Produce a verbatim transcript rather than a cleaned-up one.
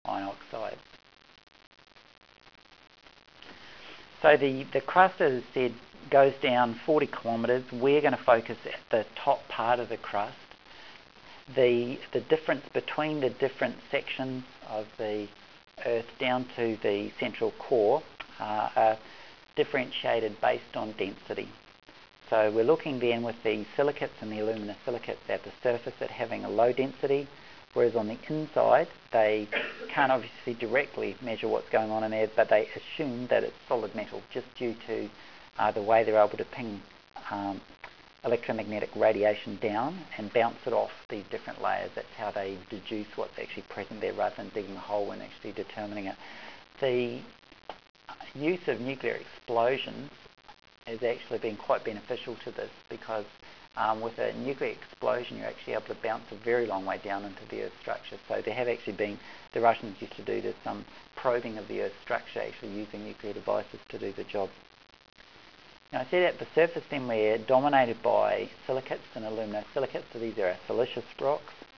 iron oxide. So the, the crust, as I said, goes down forty kilometres. We're going to focus at the top part of the crust. The, the difference between the different sections of the Earth down to the central core uh, are differentiated based on density. So we're looking then with the silicates and the aluminosilicates at the surface at having a low density, whereas on the inside they can't obviously directly measure what's going on in there, but they assume that it's solid metal just due to uh, the way they're able to ping um, electromagnetic radiation down and bounce it off these different layers. That's how they deduce what's actually present there rather than digging a hole and actually determining it. The use of nuclear explosions has actually been quite beneficial to this because um, with a nuclear explosion you're actually able to bounce a very long way down into the Earth's structure. So there have actually been, the Russians used to do this, some probing of the Earth's structure actually using nuclear devices to do the job. Now I said at the surface then we're dominated by silicates and aluminosilicates, so these are our silicious rocks.